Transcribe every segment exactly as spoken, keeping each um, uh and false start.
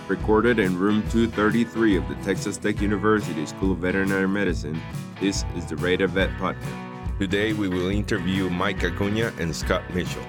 Recorded in room two thirty-three of the Texas Tech University School of Veterinary Medicine, this is the Radar Vet Podcast. Today we will interview Mike Acuna and Scott Mitchell.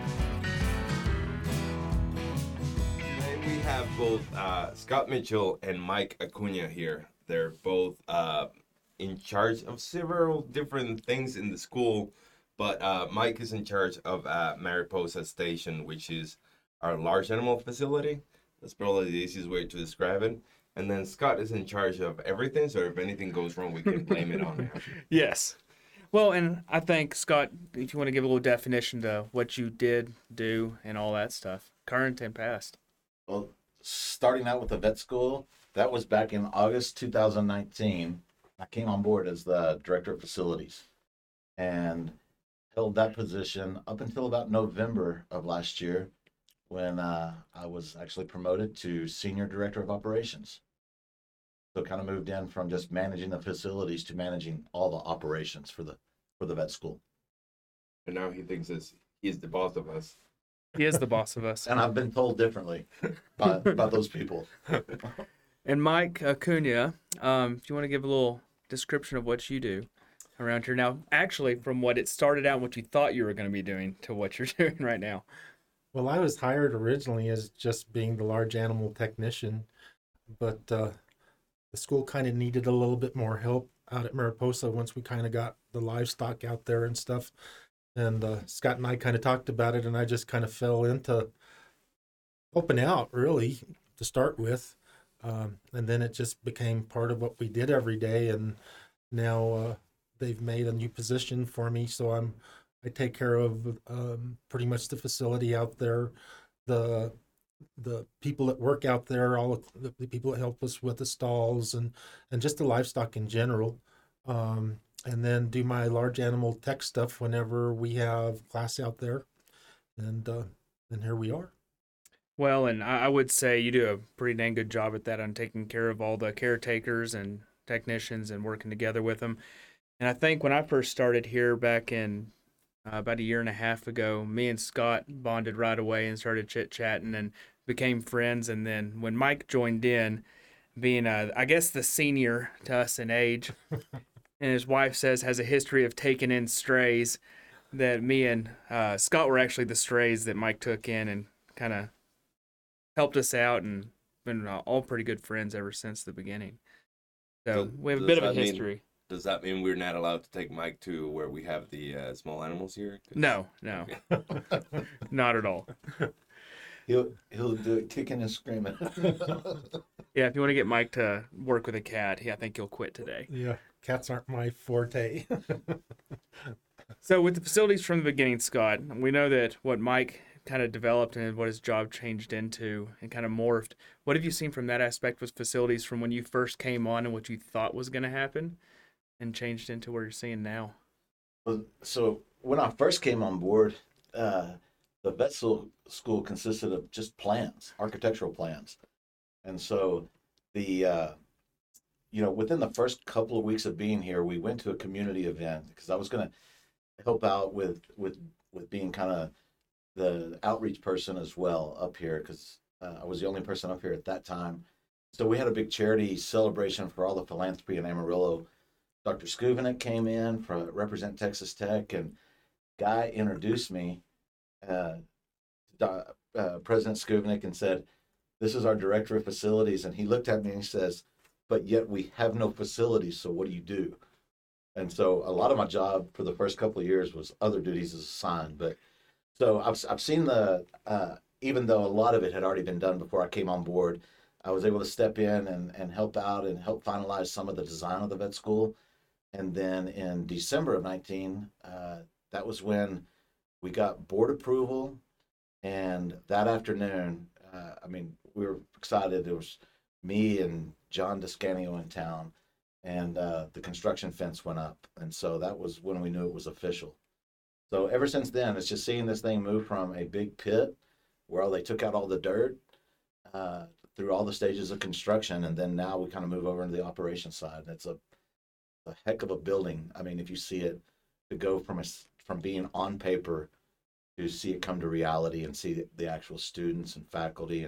Today we have both uh, Scott Mitchell and Mike Acuna here. They're both uh, in charge of several different things in the school, but uh, Mike is in charge of uh, Mariposa Station, which is our large animal facility. That's probably the easiest way to describe it. And then Scott is in charge of everything, so if anything goes wrong, we can blame it on him. Yes. Well, and I think, Scott, if you want to give a little definition to what you did, do, and all that stuff, current and past. Well, starting out with the vet school, that was back in August two thousand nineteen. I came on board as the director of facilities and held that position up until about November of last year, when uh, I was actually promoted to senior director of operations. So kind of moved in from just managing the facilities to managing all the operations for the for the vet school. And now he thinks it's, he's the boss of us. He is the boss of us. And I've been told differently by, about those people. And Mike Acuna, um, if you want to give a little description of what you do around here now, actually from what it started out, what you thought you were going to be doing to what you're doing right now. Well, I was hired originally as just being the large animal technician, but uh, the school kind of needed a little bit more help out at Mariposa once we kind of got the livestock out there and stuff. And uh, Scott and I kind of talked about it, and I just kind of fell into helping out, really, to start with. Um, and then it just became part of what we did every day. And now uh, they've made a new position for me, so I'm I take care of um, pretty much the facility out there, the the people that work out there, all of the, the people that help us with the stalls and, and just the livestock in general. Um, and then do my large animal tech stuff whenever we have class out there. And, uh, and here we are. Well, and I I would say you do a pretty dang good job at that on taking care of all the caretakers and technicians and working together with them. And I think when I first started here back in Uh, about a year and a half ago, me and Scott bonded right away and started chit-chatting and became friends. And then when Mike joined in, being, uh, I guess, the senior to us in age, and his wife says has a history of taking in strays, that me and uh, Scott were actually the strays that Mike took in and kind of helped us out, and been uh, all pretty good friends ever since the beginning. So Does- we have a does bit of a that mean- history. Does that mean we're not allowed to take Mike to where we have the uh, small animals here? 'Cause- No, no, not at all. He'll he'll do it kicking and screaming. Yeah, if you want to get Mike to work with a cat, he, I think he'll quit today. Yeah, cats aren't my forte. So with the facilities from the beginning, Scott, we know that what Mike kind of developed and what his job changed into and kind of morphed. What have you seen from that aspect with facilities from when you first came on and what you thought was going to happen and changed into what you're seeing now? Well, so when I first came on board, uh, the vet school school consisted of just plans, architectural plans. And so the, uh, you know, within the first couple of weeks of being here, we went to a community event because I was going to help out with, with, with being kind of the outreach person as well up here, because uh, I was the only person up here at that time. So we had a big charity celebration for all the philanthropy in Amarillo. Doctor Skuvenek came in for represent Texas Tech, and Guy introduced me uh, to uh, President Skuvenek and said, "This is our director of facilities." And he looked at me and he says, "But yet we have no facilities, so what do you do?" And so a lot of my job for the first couple of years was other duties as assigned. But so I've I've seen the uh, even though a lot of it had already been done before I came on board, I was able to step in and, and help out and help finalize some of the design of the vet school. And then in December of nineteen, uh, that was when we got board approval. And that afternoon, uh, I mean, we were excited. It was me and John Descanio in town, and uh, the construction fence went up. And so that was when we knew it was official. So ever since then, it's just seeing this thing move from a big pit where they took out all the dirt uh, through all the stages of construction. And then now we kind of move over into the operations side. It's a, a heck of a building. I mean, if you see it, to go from a, from being on paper to see it come to reality and see the, the actual students and faculty and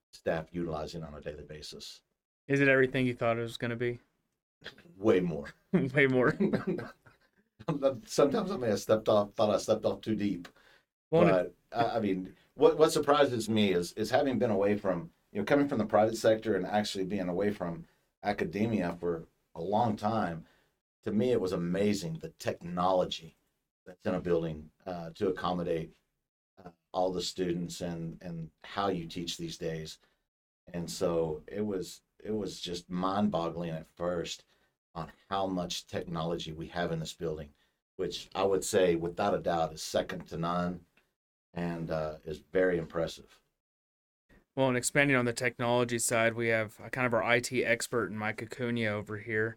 staff utilizing on a daily basis. Is it everything you thought it was going to be? Way more. Way more. Sometimes I may have stepped off, thought I stepped off too deep. Well, But I I mean, what what surprises me is is having been away from, you know, coming from the private sector and actually being away from academia for a long time. To me, it was amazing the technology that's in a building uh, to accommodate uh, all the students and and how you teach these days. And so it was it was just mind-boggling at first on how much technology we have in this building, which I would say without a doubt is second to none and uh, is very impressive. well, and expanding on the technology side, we have uh, kind of our I T expert, Mike Acuna, over here.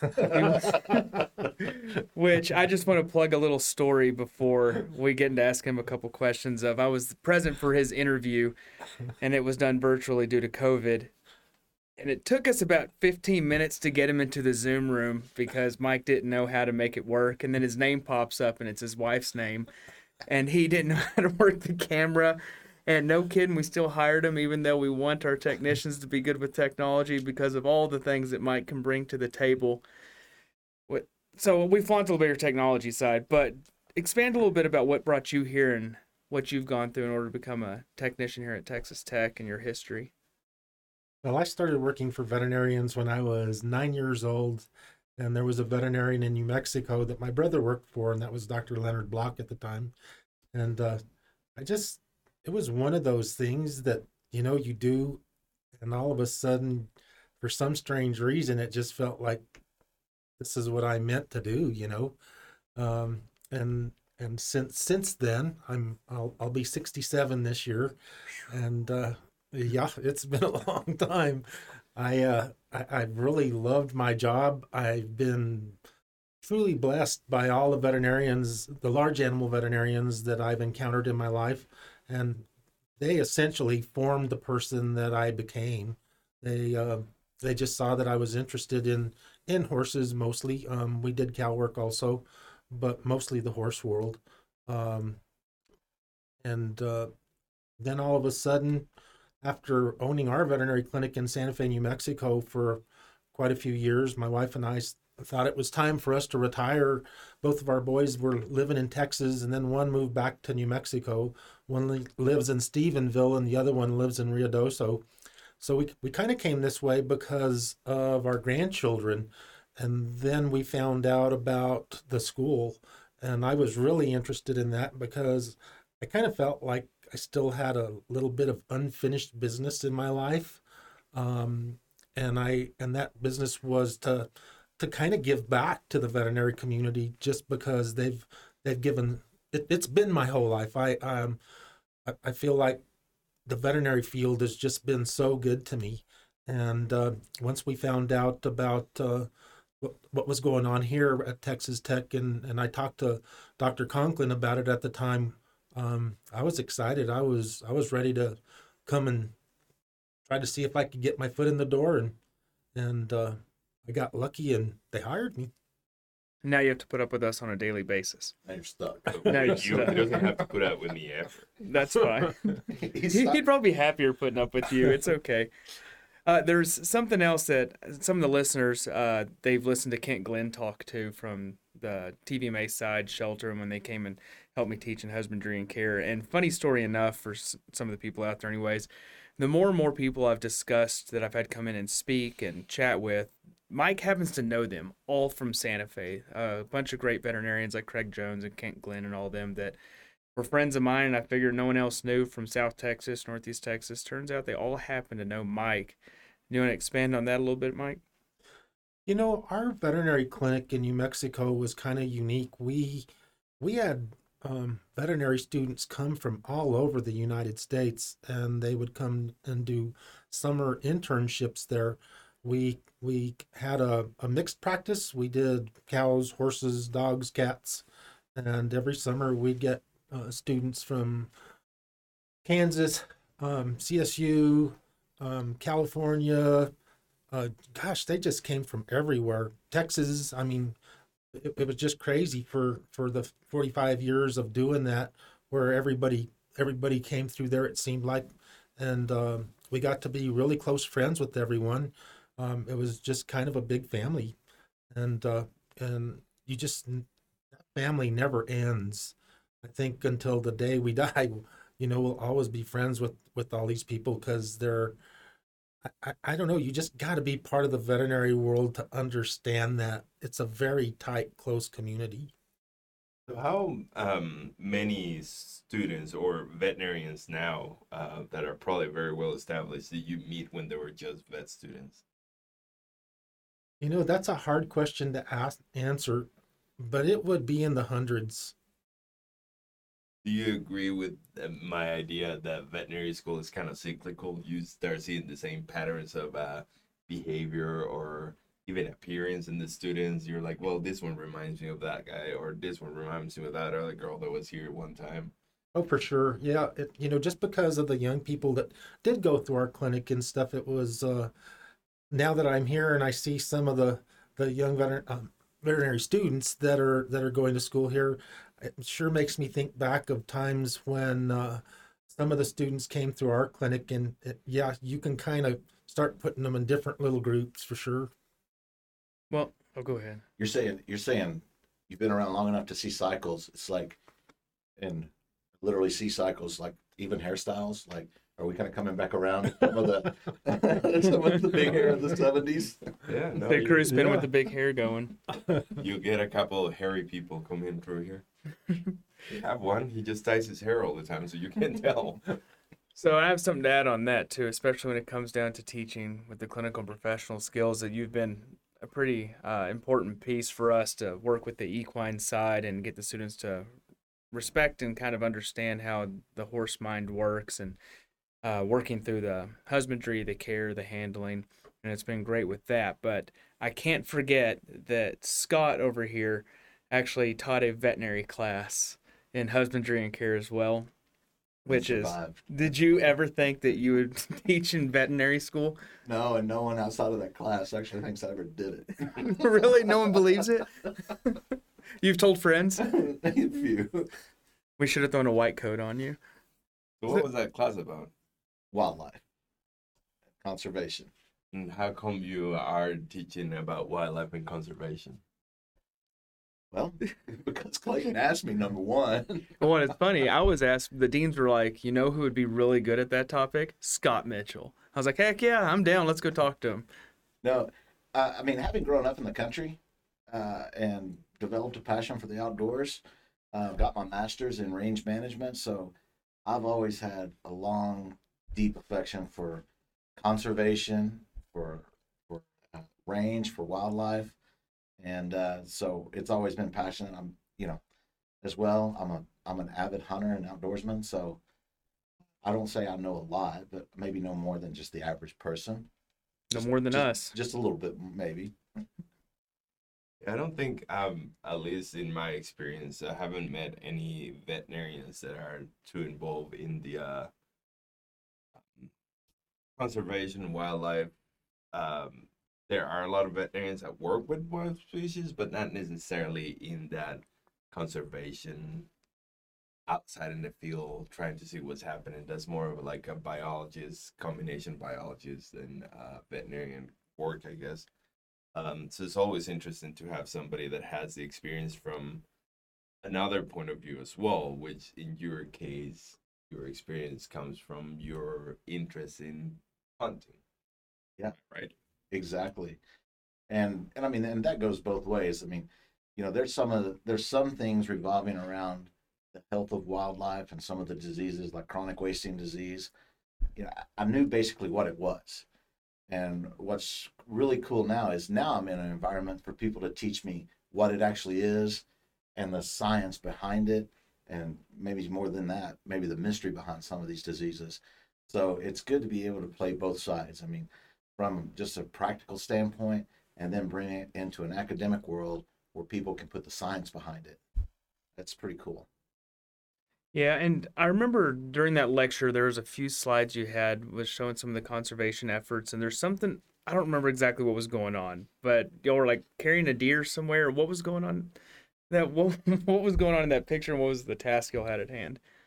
Which I just want to plug a little story before we get into ask him a couple questions of. I was present for his interview, and it was done virtually due to COVID. And it took us about fifteen minutes to get him into the Zoom room because Mike didn't know how to make it work. And then his name pops up, and it's his wife's name. And he didn't know how to work the camera. And no kidding, we still hired him, even though we want our technicians to be good with technology because of all the things that Mike can bring to the table. What- So we've launched a little bit of your technology side, but expand a little bit about what brought you here and what you've gone through in order to become a technician here at Texas Tech and your history. Well, I started working for veterinarians when I was nine years old, and there was a veterinarian in New Mexico that my brother worked for, and that was Doctor Leonard Block at the time. And uh, I just, it was one of those things that, you know, you do, and all of a sudden, for some strange reason, it just felt like this is what I meant to do, you know. Um, and and since since then, I'm I'll I'll be sixty-seven this year, and uh, yeah, it's been a long time. I uh I, I've really loved my job. I've been truly blessed by all the veterinarians, the large animal veterinarians that I've encountered in my life, and they essentially formed the person that I became. They uh, they just saw that I was interested in in horses mostly. Um, we did cow work also, but mostly the horse world. Um, and uh, then all of a sudden, after owning our veterinary clinic in Santa Fe, New Mexico for quite a few years, my wife and I thought it was time for us to retire. Both of our boys were living in Texas, and then one moved back to New Mexico. One li- lives in Stephenville, and the other one lives in Ruidoso. So we we kind of came this way because of our grandchildren, and then we found out about the school, and I was really interested in that because I kind of felt like I still had a little bit of unfinished business in my life, um, and I and that business was to to kind of give back to the veterinary community, just because they've they've given it, it's been my whole life. I um I, I feel like the veterinary field has just been so good to me, and uh, once we found out about uh, what, what was going on here at Texas Tech, and and I talked to Doctor Conklin about it at the time. Um, I was excited. I was I was ready to come and try to see if I could get my foot in the door, and and uh, I got lucky, and they hired me. Now you have to put up with us on a daily basis. Now you're stuck. Now you're you, stuck. he doesn't have to put up with me ever. That's fine. He's He- stuck. He'd probably be happier putting up with you. It's okay. Uh, there's something else that some of the listeners, uh, they've listened to Kent Glenn talk to from the T V M A side shelter when they came and helped me teach in husbandry and care. And funny story enough for s- some of the people out there anyways, the more and more people I've discussed that I've had come in and speak and chat with, Mike happens to know them all from Santa Fe. Uh, a bunch of great veterinarians like Craig Jones and Kent Glenn and all them that were friends of mine, and I figured no one else knew from South Texas, Northeast Texas. Turns out they all happen to know Mike. You want to expand on that a little bit, Mike? You know, our veterinary clinic in New Mexico was kind of unique. We we had um, veterinary students come from all over the United States, and they would come and do summer internships there. We we had a, a mixed practice. We did cows, horses, dogs, cats, and every summer we'd get uh, students from Kansas, um, C S U, um, California. Uh, gosh, they just came from everywhere. Texas, I mean, it, it was just crazy for, for the forty-five years of doing that, where everybody everybody came through there, it seemed like. and um, we got to be really close friends with everyone. Um, it was just kind of a big family, and uh, and you just that family never ends. I think until the day we die, you know, we'll always be friends with with all these people because they're. I, I don't know. You just got to be part of the veterinary world to understand that it's a very tight, close community. So how um, many students or veterinarians now uh, that are probably very well established did you meet when they were just vet students? You know, that's a hard question to ask answer, but it would be in the hundreds. Do you agree with uh, my idea that veterinary school is kind of cyclical? You start seeing the same patterns of uh, behavior or even appearance in the students. You're like, well, this one reminds me of that guy, or this one reminds me of that other girl that was here one time. Oh, for sure. Yeah. It, you know, just because of the young people that did go through our clinic and stuff, it was, uh, now that I'm here and I see some of the, the young veteran, um, veterinary students that are, that are going to school here, it sure makes me think back of times when, uh, some of the students came through our clinic, and it, yeah, you can kind of start putting them in different little groups for sure. Well, oh, go ahead. You're saying you're saying you've been around long enough to see cycles. It's like, and literally see cycles, like even hairstyles. Like, are we kind of coming back around to some of the some of the big hair of the seventies? Yeah, no, Big you, crew's been yeah. with the big hair going. you get a couple of hairy people coming through here. You have one, he just dyes his hair all the time, so you can't tell. So I have something to add on that too, especially when it comes down to teaching with the clinical and professional skills, that you've been a pretty uh, important piece for us to work with the equine side and get the students to respect and kind of understand how the horse mind works, and uh, working through the husbandry, the care, the handling, and it's been great with that. But I can't forget that Scott over here actually taught a veterinary class in husbandry and care as well, which is, Survived. did you ever think that you would teach in veterinary school? No, and no one outside of that class actually thinks I ever did it. Really? No one believes it? You've told friends? A few. We should have thrown a white coat on you. So what was that class about? Wildlife conservation. And how come you are teaching about wildlife and conservation? Well, because Clayton asked me, number one. Well, it's funny. I was asked, the deans were like, you know who would be really good at that topic? Scott Mitchell. I was like, heck yeah, I'm down. Let's go talk to him. No, uh, I mean, having grown up in the country uh, and developed a passion for the outdoors, uh, got my master's in range management. So I've always had a long, deep affection for conservation, for, for uh, range, for wildlife. And uh, so it's always been passionate. I'm, you know, as well, I'm a I'm an avid hunter and outdoorsman. So I don't say I know a lot, but maybe know more than just the average person. No Just- more than just- us. Just a little bit, maybe. I don't think, um, at least in my experience, I haven't met any veterinarians that are too involved in the uh, um, conservation, wildlife. Um, there are a lot of veterinarians that work with wild species, but not necessarily in that conservation outside in the field, trying to see what's happening. That's more of like a biologist, combination biologist, and uh, veterinarian work, I guess. Um, so it's always interesting to have somebody that has the experience from another point of view as well, which in your case, your experience comes from your interest in hunting. Yeah. Right. Exactly. And and I mean, and that goes both ways. I mean, you know, there's some of the, there's some things revolving around the health of wildlife and some of the diseases like chronic wasting disease. You know, I, I knew basically what it was. And what's really cool now is now I'm in an environment for people to teach me what it actually is and the science behind it, and maybe more than that, maybe the mystery behind some of these diseases. So it's good to be able to play both sides. I mean, from just a practical standpoint, and then bring it into an academic world where people can put the science behind it. That's pretty cool. Yeah, and I remember during that lecture, there was a few slides you had was showing some of the conservation efforts, and there's something, I don't remember exactly what was going on, but y'all were like carrying a deer somewhere. What was going on? That what, what was going on in that picture, and what was the task y'all had at hand?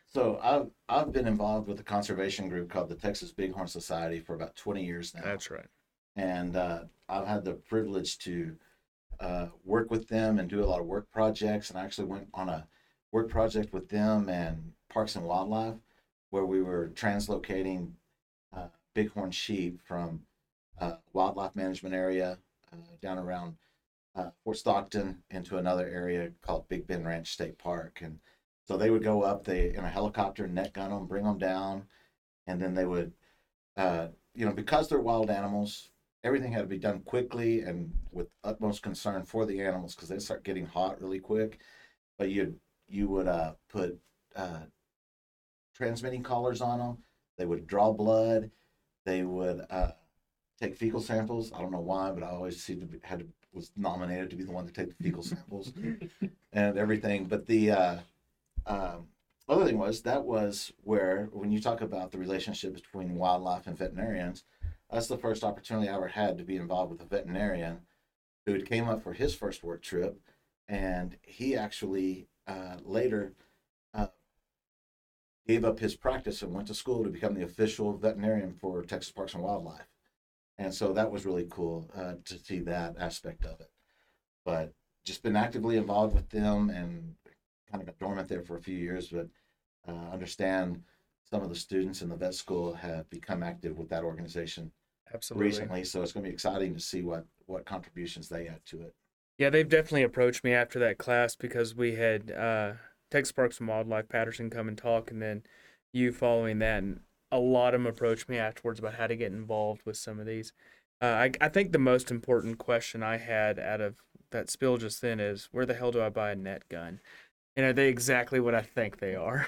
So I've I've been involved with a conservation group called the Texas Bighorn Society for about twenty years now, That's right. and uh, I've had the privilege to uh, work with them and do a lot of work projects. And I actually went on a work project with them and Parks and Wildlife, where we were translocating uh, bighorn sheep from uh, wildlife management area uh, down around uh, Fort Stockton into another area called Big Bend Ranch State Park. And so they would go up, they in a helicopter, net gun them, bring them down, and then they would, uh, you know, because they're wild animals, everything had to be done quickly and with utmost concern for the animals because they start getting hot really quick. But you you would uh, put uh, transmitting collars on them. They would draw blood. They would uh, take fecal samples. I don't know why, but I always seemed to be, had to, was nominated to be the one to take the fecal samples and everything. But the uh, um, other thing was that was where, when you talk about the relationship between wildlife and veterinarians, that's the first opportunity I ever had to be involved with a veterinarian who had came up for his first work trip, and he actually uh, later uh, gave up his practice and went to school to become the official veterinarian for Texas Parks and Wildlife. And so that was really cool uh, to see that aspect of it. But just been actively involved with them and kind of got dormant there for a few years, but uh, understand some of the students in the vet school have become active with that organization Absolutely. recently. So it's going to be exciting to see what, what contributions they add to it. Yeah, they've definitely approached me after that class because we had uh, Texas Parks and Wildlife, Patterson, come and talk, and then you following that. And a lot of them approached me afterwards about how to get involved with some of these. Uh, I, I think the most important question I had out of that spill just then is, where the hell do I buy a net gun? And are they exactly what I think they are?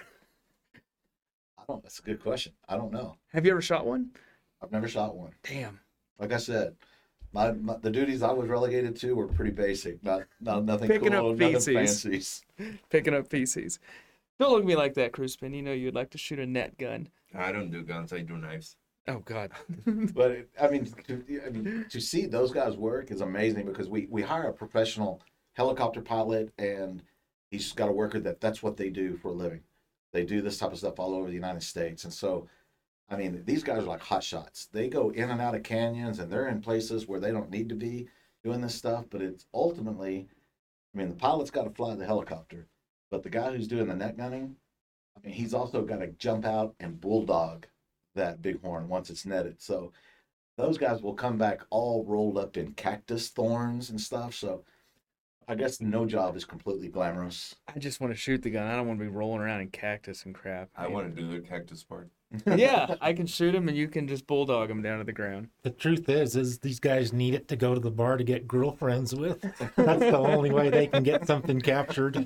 I don't, that's a good question. I don't know. Have you ever shot one? I've never shot one. Damn. Like I said, my, my the duties I was relegated to were pretty basic. Not, not nothing Picking cool, up nothing feces. fancy. Picking up feces. Don't look at me like that, Cruzpin. You know you'd like to shoot a net gun. I don't do guns. I do knives. Oh, God. But it, I mean, to, I mean, to see those guys work is amazing because we, we hire a professional helicopter pilot, and he's got a worker that that's what they do for a living. They do this type of stuff all over the United States. And so, I mean, these guys are like hot shots. They go in and out of canyons, and they're in places where they don't need to be doing this stuff. But it's ultimately, I mean, the pilot's got to fly the helicopter, but the guy who's doing the net gunning, I mean, he's also got to jump out and bulldog that bighorn once it's netted. So those guys will come back all rolled up in cactus thorns and stuff. So I guess no job is completely glamorous. I just want to shoot the gun. I don't want to be rolling around in cactus and crap. I want to do the cactus part. Yeah, I can shoot him and you can just bulldog him down to the ground. The truth is, is these guys need it to go to the bar to get girlfriends with. That's the only way they can get something captured.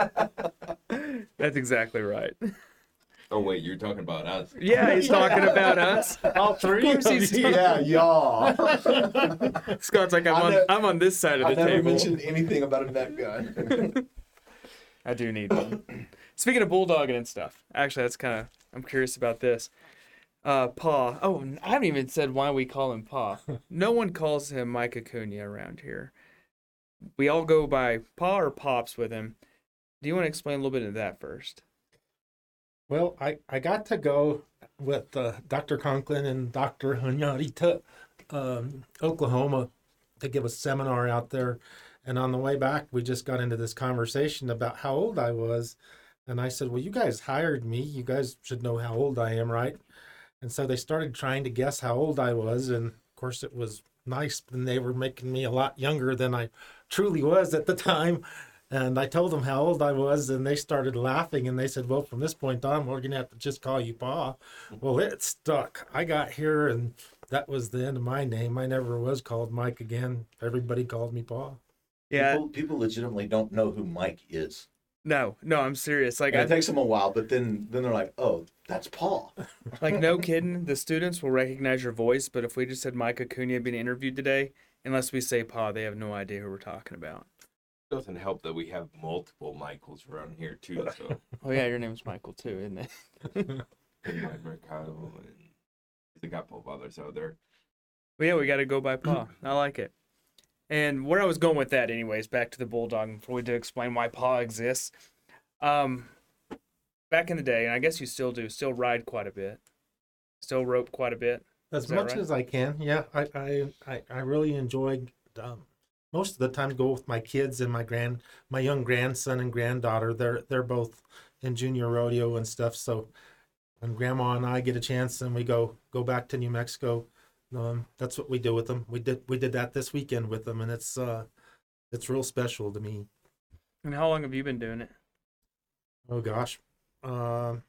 That's exactly right. Oh wait, you're talking about us. Yeah, he's talking about us. All three. Of course he's Yeah, y'all. Scott's like, I'm I on, ne- I'm on this side of I the never table. mentioned anything about a net gun. I do need one. Speaking of bulldogging and stuff, actually, that's kind of, I'm curious about this. Uh, Pa. Oh, I haven't even said why we call him Pa. No one calls him Mike Acuna around here. We all go by Pa or Pops with him. Do you want to explain a little bit of that first? Well, I, I got to go with uh, Doctor Conklin and Doctor Hunyadi to um, Oklahoma to give a seminar out there. And on the way back, we just got into this conversation about how old I was. And I said, well, you guys hired me. You guys should know how old I am, right? And so they started trying to guess how old I was. And of course, it was nice. And they were making me a lot younger than I truly was at the time. And I told them how old I was, and they started laughing, and they said, well, from this point on, we're going to have to just call you Pa. Well, it stuck. I got here, and that was the end of my name. I never was called Mike again. Everybody called me Pa. Yeah. People, people legitimately don't know who Mike is. No, no, I'm serious. Like, And I it takes them a while, but then, then they're like, oh, that's Paul. like no kidding. The students will recognize your voice, but if we just said Mike Acuna being interviewed today, unless we say Pa, they have no idea who we're talking about. Doesn't help that we have multiple Michaels around here too. So Oh yeah, your name's Michael too, isn't it? and Mike Mercado and they got both others out there. But yeah, we got to go by Pa. I like it. And where I was going with that, anyways, back to the bulldog before we did explain why Pa exists. Um, back in the day, and I guess you still do, still ride quite a bit, still rope quite a bit. As Is that much right? as I can, yeah. I I I, I really enjoy um, most of the time go with my kids and my grand my young grandson and granddaughter. They're they're both in junior rodeo and stuff. So when Grandma and I get a chance and we go go back to New Mexico, um, that's what we do with them. We did we did that this weekend with them, and it's uh it's real special to me. And how long have you been doing it? Oh gosh, um,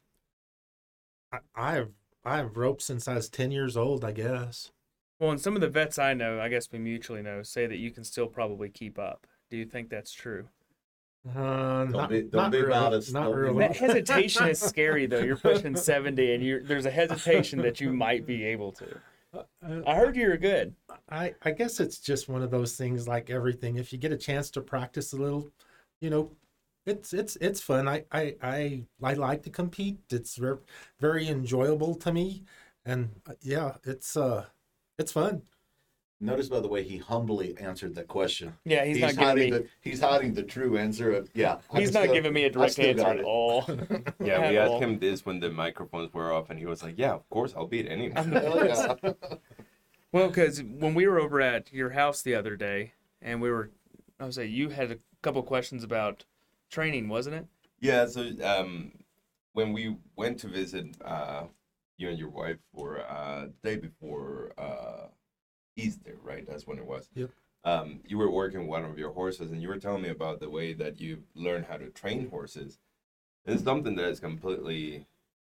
I I've I've roped since I was ten years old, I guess. Well, and some of the vets I know, I guess we mutually know, say that you can still probably keep up. Do you think that's true? Uh, not, be- don't not be really, modest. not Don't be really. That hesitation is scary, though. You're pushing seventy, and you're, there's a hesitation that you might be able to. Uh, I heard you were good. I, I guess it's just one of those things like everything. If you get a chance to practice a little, you know, it's it's it's fun. I I I, I like to compete. It's very very enjoyable to me, and uh, yeah, it's uh it's fun. Notice, by the way, he humbly answered that question. Yeah, he's, He's, not giving hiding me. the he's hiding the true answer of yeah. I He's not still- giving me a I direct still answer got at it. all. Yeah, At we asked all. him this when the microphones were off, and he was like, "Yeah, of course, I'll beat anyone." Hell yeah. Well, because when we were over at your house the other day, and we were, I was say you had a couple questions about training, wasn't it? Yeah, so um, when we went to visit uh, you and your wife for uh, day before uh, Easter, right? That's when it was. Yep. Um, you were working one of your horses, and you were telling me about the way that you learn how to train horses. It's something that is completely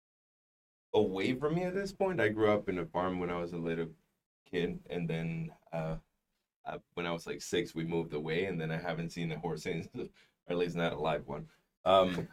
away from me at this point. I grew up in a farm when I was a little kid, and then uh, uh, when I was like six, we moved away, and then I haven't seen a horse since, or at least not a live one. Um,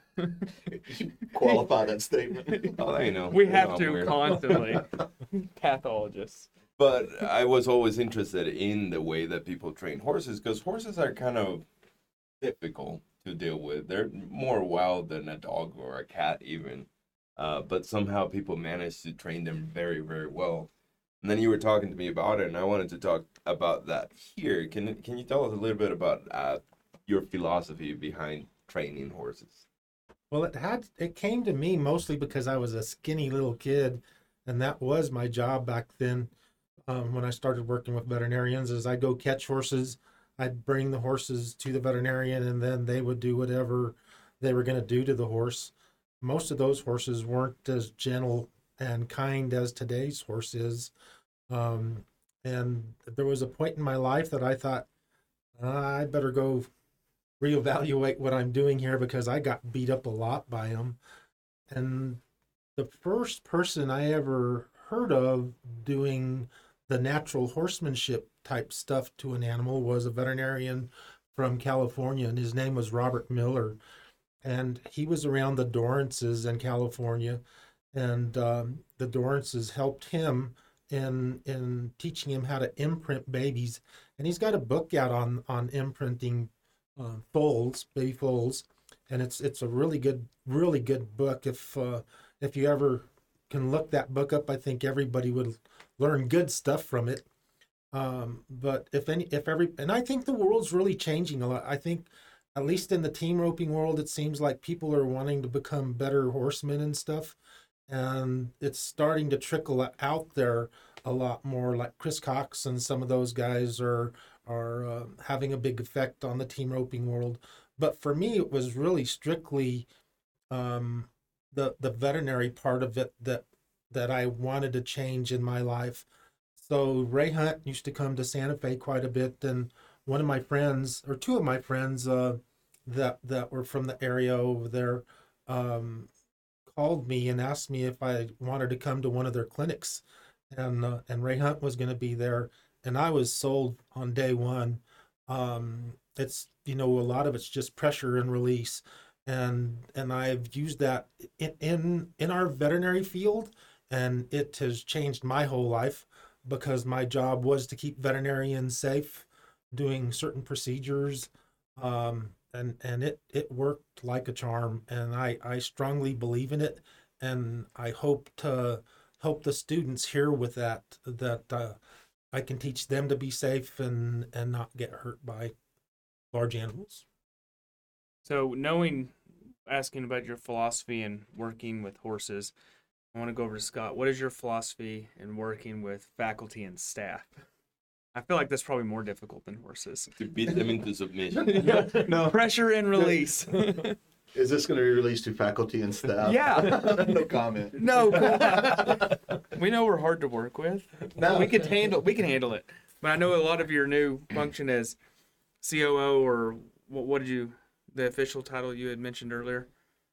Qualify that statement. oh, you know, We you have know I'm to weird. constantly. Pathologists. But I was always interested in the way that people train horses, because horses are kind of difficult to deal with. They're more wild than a dog or a cat, even. Uh, but somehow people manage to train them very, very well. And then you were talking to me about it, and I wanted to talk about that here. Can Can you tell us a little bit about uh, your philosophy behind training horses? Well, it had it came to me mostly because I was a skinny little kid, and that was my job back then. Um, when I started working with veterinarians, is I'd go catch horses, I'd bring the horses to the veterinarian, and then they would do whatever they were going to do to the horse. Most of those horses weren't as gentle and kind as today's horse is. Um, and there was a point in my life that I thought, "Ah, I better go reevaluate what I'm doing here because I got beat up a lot by them." And the first person I ever heard of doing the natural horsemanship type stuff to an animal was a veterinarian from California, and his name was Robert Miller. And he was around the Dorrances in California, and um, the Dorrances helped him in in teaching him how to imprint babies. And he's got a book out on on imprinting uh, foals, baby foals, and it's it's a really good really good book. If uh, if you ever can look that book up, I think everybody would learn good stuff from it. Um, but if any, if every, and I think the world's really changing a lot. I think, at least in the team roping world, it seems like people are wanting to become better horsemen and stuff, and it's starting to trickle out there a lot more. Like Chris Cox and some of those guys are are uh, having a big effect on the team roping world. But for me, it was really strictly um, the the veterinary part of it that that I wanted to change in my life. So Ray Hunt used to come to Santa Fe quite a bit, and one of my friends, or two of my friends, uh, that that were from the area over there, um, called me and asked me if I wanted to come to one of their clinics, and uh, and Ray Hunt was going to be there, and I was sold on day one. Um, it's you know a lot of it's just pressure and release, and and I've used that in in, in our veterinary field, and it has changed my whole life because my job was to keep veterinarians safe doing certain procedures, um, and and it it worked like a charm, and I I strongly believe in it, and I hope to help the students here with that that uh, I can teach them to be safe and and not get hurt by large animals. So knowing asking about your philosophy in working with horses, I want to go over to Scott. What is your philosophy in working with faculty and staff? I feel like that's probably more difficult than horses. To beat them into submission. No. Pressure and release. Is this going to be released to faculty and staff? Yeah. No comment. No, come on. We know we're hard to work with. No. We can handle we can handle it. But I know a lot of your new function as C O O, or what, what did you, the official title you had mentioned earlier?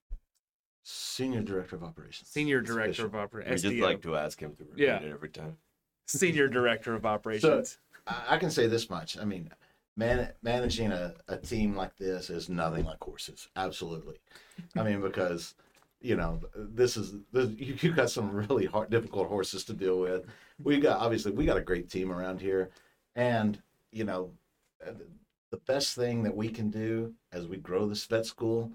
Senior Director of Operations. Senior It's Director official. of We Operations. just like to ask him to repeat Yeah. it every time. Senior Director of Operations. I I can say this much. I mean, man, managing a, a team like this is nothing like horses. Absolutely. I mean, because, you know, this is, this, you, you got some really hard, difficult horses to deal with. We got, obviously, we got a great team around here. And, you know, the best thing that we can do as we grow this vet school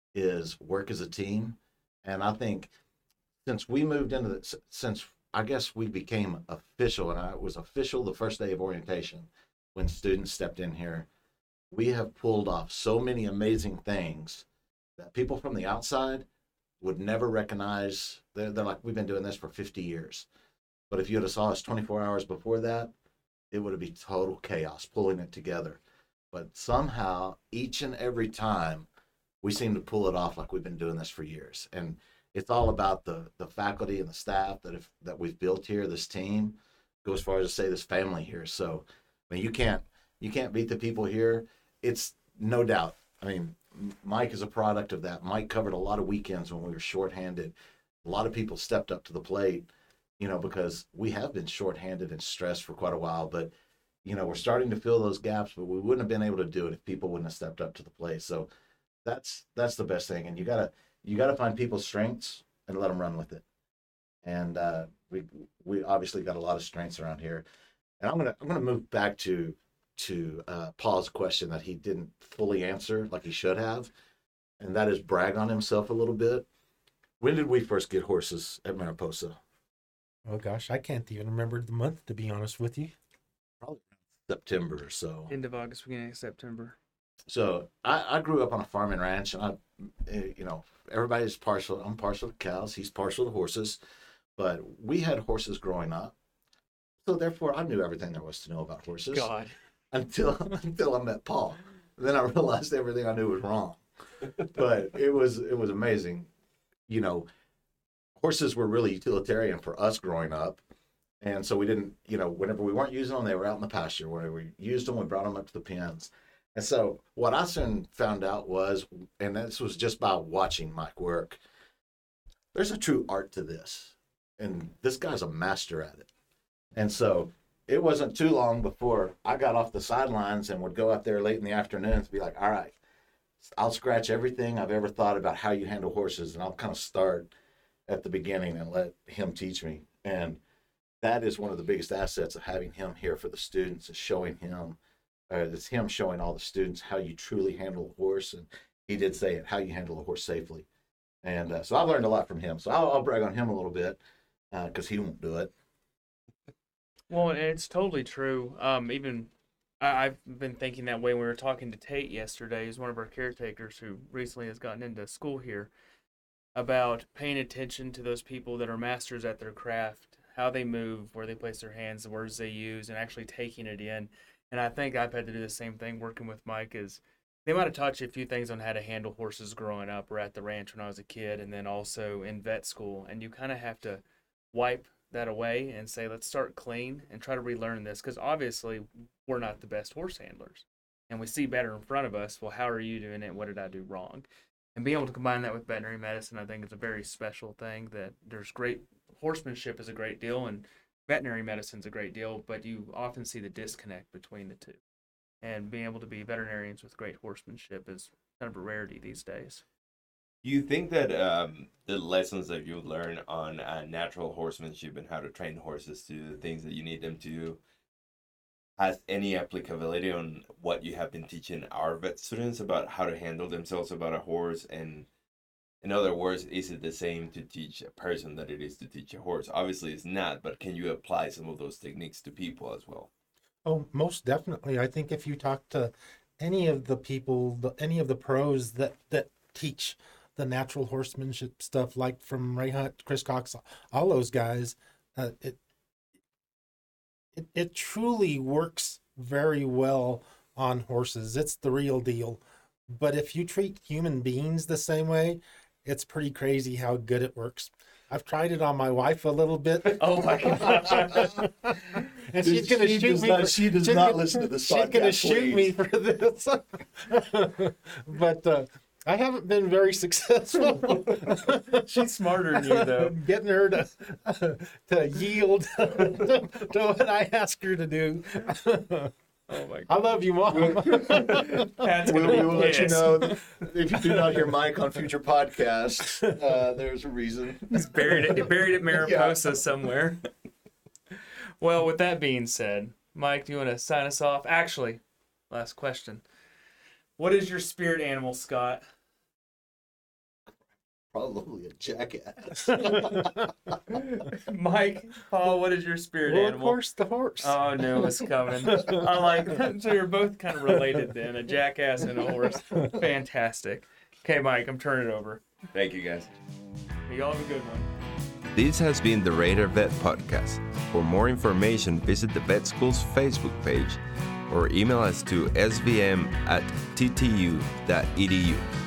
is work as a team. And I think since we moved into the, since I guess we became official, and I was official the first day of orientation when students stepped in here, we have pulled off so many amazing things that people from the outside would never recognize. They're, they're like, we've been doing this for fifty years. But if you had saw us twenty-four hours before that, it would have been total chaos pulling it together. But somehow, each and every time, we seem to pull it off like we've been doing this for years. And it's all about the the faculty and the staff that have that we've built here. This team, go as far as to say this family here. So, I mean, you can't you can't beat the people here. It's no doubt. I mean, Mike is a product of that. Mike covered a lot of weekends when we were shorthanded. A lot of people stepped up to the plate, you know, because we have been shorthanded and stressed for quite a while. But you know, we're starting to fill those gaps. But we wouldn't have been able to do it if people wouldn't have stepped up to the plate. So that's that's the best thing. And you gotta. You got to find people's strengths and let them run with it. And uh, we we obviously got a lot of strengths around here. And I'm gonna I'm gonna move back to to uh, Paul's question that he didn't fully answer like he should have, and that is brag on himself a little bit. When did we first get horses at Mariposa? Oh gosh, I can't even remember the month, to be honest with you. Probably September or so. End of August, beginning of September. So I, I grew up on a farm and ranch, and I, eh, you know, everybody's partial. I'm partial to cows. He's partial to horses, but we had horses growing up, so therefore I knew everything there was to know about horses. God. Until until I met Paul, then I realized everything I knew was wrong. But it was it was amazing, you know. Horses were really utilitarian for us growing up, and so we didn't, you know, whenever we weren't using them, they were out in the pasture. Whenever we used them, we brought them up to the pens. And so what I soon found out was, and this was just by watching Mike work, there's a true art to this. And this guy's a master at it. And so it wasn't too long before I got off the sidelines and would go out there late in the afternoons and be like, all right, I'll scratch everything I've ever thought about how you handle horses, and I'll kind of start at the beginning and let him teach me. And that is one of the biggest assets of having him here for the students, is showing him Uh, it's him showing all the students how you truly handle a horse, and he did say it, how you handle a horse safely. And uh, so I've learned a lot from him. So I'll, I'll brag on him a little bit because uh, he won't do it. Well, and it's totally true. Um, even I, I've been thinking that way. When we were talking to Tate yesterday, who's one of our caretakers who recently has gotten into school here, about paying attention to those people that are masters at their craft, how they move, where they place their hands, the words they use, and actually taking it in. And I think I've had to do the same thing working with Mike. Is they might have taught you a few things on how to handle horses growing up or at the ranch when I was a kid, and then also in vet school. And you kind of have to wipe that away and say, let's start clean and try to relearn this, because obviously we're not the best horse handlers. And we see better in front of us. Well, how are you doing it? What did I do wrong? And being able to combine that with veterinary medicine, I think is a very special thing. That there's great horsemanship is a great deal, and veterinary medicine's a great deal, but you often see the disconnect between the two. And being able to be veterinarians with great horsemanship is kind of a rarity these days. Do you think that um, the lessons that you learn on uh, natural horsemanship and how to train horses to do the things that you need them to do has any applicability on what you have been teaching our vet students about how to handle themselves about a horse? And in other words, is it the same to teach a person that it is to teach a horse? Obviously it's not, but can you apply some of those techniques to people as well? Oh, most definitely. I think if you talk to any of the people, the, any of the pros that, that teach the natural horsemanship stuff, like from Ray Hunt, Chris Cox, all those guys, uh, it, it it truly works very well on horses. It's the real deal. But if you treat human beings the same way, it's pretty crazy how good it works. I've tried it on my wife a little bit. Oh my god! And she's gonna She shoot does me. not- for, she does she's not gonna- listen to this She's gonna podcast, shoot me for this. But uh, I haven't been very successful. She's smarter than you, though. Getting her to to yield to what I ask her to do. Oh my I god! love you, Mom. Pat's We, gonna we be will let you pissed. know if you do not hear Mike on future podcasts. Uh, there's a reason. He's buried it buried at Mariposa somewhere. Well, with that being said, Mike, do you want to sign us off? Actually, last question. What is your spirit animal, Scott? Probably a jackass. Mike, Paul, what is your spirit Well, of animal? course, the horse. Oh, no, it's coming. I like that. So you're both kind of related then, a jackass and a horse. Fantastic. Okay, Mike, I'm turning it over. Thank you, guys. Y'all have a good one. This has been the Radar Vet Podcast. For more information, visit the Vet School's Facebook page or email us to s v m at t t u dot e d u.